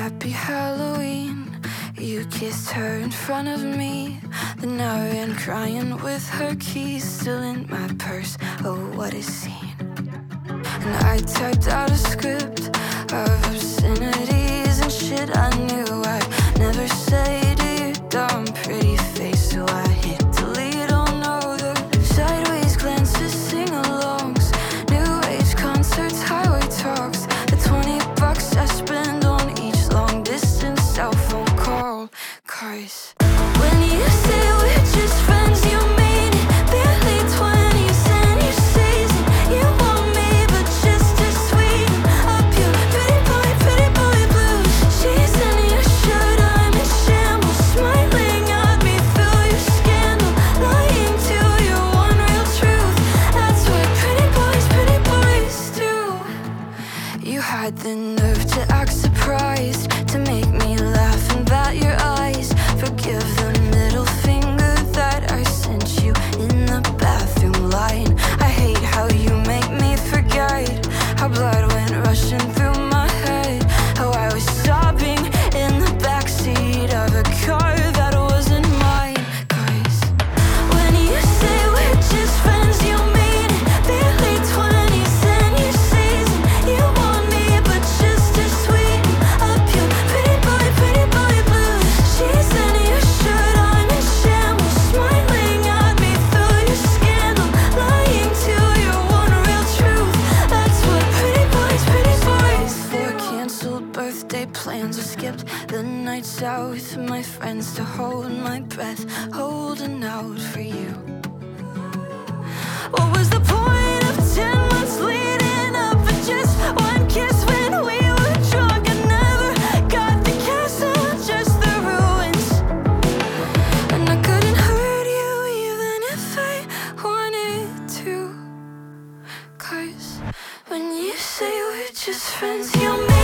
happy Halloween. You kissed her in front of me. Then I ran crying with her keys still in my purse. Oh, what a scene. And I typed out a script of obscenities and shit I knew I'd never say to your dumb pretty face. So I hit delete on all the sideways glances, sing-alongs, new age concerts, highway talks, the $20 I spend on each long distance cell phone call. 'Cause when you say we're just friends, you mean it. Barely 20s and you're seasoned. You want me, but just to sweeten up your pretty boy blues. She's in your shirt, I'm in shambles, smiling at me through your scandal, lying to your one real truth. That's what pretty boys do. You had the nerve to act surprised, to make me laugh and bat your eyes. Forgive the middle finger that I sent you in the bathroom line. I hate how you make me forget how blood went rushing through my head, how I was sobbing in the backseat of a car that wasn't mine. 'Cause when you say we're just friends, you mean it. Barely 20s and you're seasoned. You want me, but just to sweeten up your pretty boy blues. She's in your shirt, I'm in shambles, smiling at me through your scandal, lying to your one real truth. That's what pretty boys for. Canceled birthday plans, I skipped the nights out with my friends to hold my breath, holding out for you. What was the point of 10 months leading up for just one kiss when we were drunk? I never got the castle, just the ruins. And I couldn't hurt you even if I wanted to. 'Cause when you say we're just friends, you mean